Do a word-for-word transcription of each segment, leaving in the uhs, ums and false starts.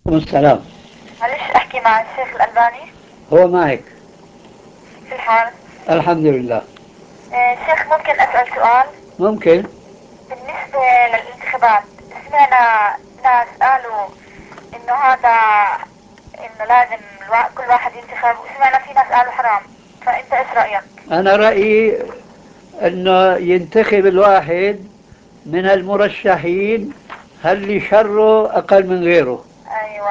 السلام. معلش احكي مع الشيخ الألباني. هو معك. في الحال. الحمد لله. آه، شيخ ممكن أسأل سؤال؟ ممكن. بالنسبة للانتخابات، سمعنا ناس قالوا إنه هذا إنه لازم الوا... كل واحد ينتخب، وسمعنا في ناس قالوا حرام، فأنت إيش رأيك؟ أنا رأيي أنه ينتخب الواحد من المرشحين اللي شره أقل من غيره. أيوة،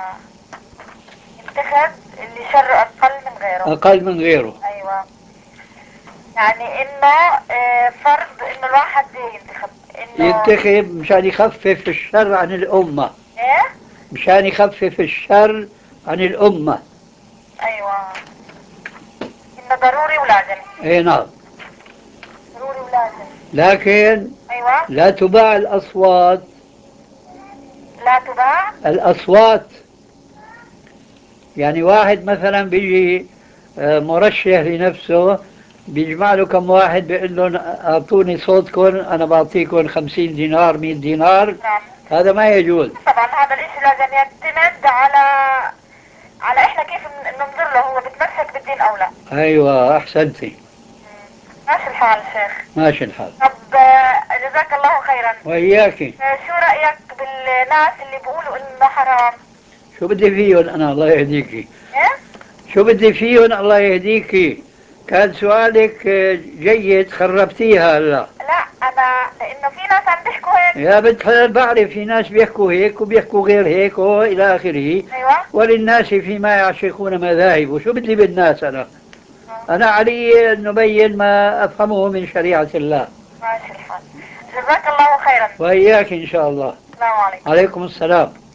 ينتخب اللي شره أقل من غيره. أقل من غيره. أيوة، يعني إنه آه، فرض إنه الواحد ينتخب إنه. ينتخب مشان يخفف الشر عن الأمة. إيه؟ مشان يخفف الشر عن الأمة. أيوة، إنه ضروري ولازم. اي نعم. ضروري ولازم. لكن أيوة. لا تباع الأصوات. لا تباع. الأصوات يعني واحد مثلا بيجي آه، مرشح لنفسه، بيجمع له كم واحد بيقول لهم أعطوني صوتكم أنا بعطيكم خمسين دينار مئة دينار. نعم. هذا ما يجوز. طبعا هذا الاشي لازم يعتمد على على احنا كيف ننظر له، هو بتمسك بالدين او لا. أيوة أحسنتي. ماشي الحال شيخ. ماشي الحال. طب آه، جزاك الله خيرا. وإياكي. آه، شو رأيك بالناس اللي بيقولوا انه حرام؟ شو بدي فيهم أنا الله يهديكي. ايه؟ شو بدي فيهم الله يهديكي. كان سؤالك آه، جيد، خربتيها هلا. لا انا لانه في ناس عم بيحكوا هيك. يا بنت حلال بعرف في ناس بيحكوا هيك وبيحكوا غير هيك وإلى آخره. ايوه. وللناس فيما يعشقون مذاهب، وشو بدي بالناس أنا. آه، أنا علي أن نبين ما أفهمه من شريعة الله. ماشي الحال. جزاك الله خيرا. وإياك إن شاء الله. السلام عليكم. عليكم السلام.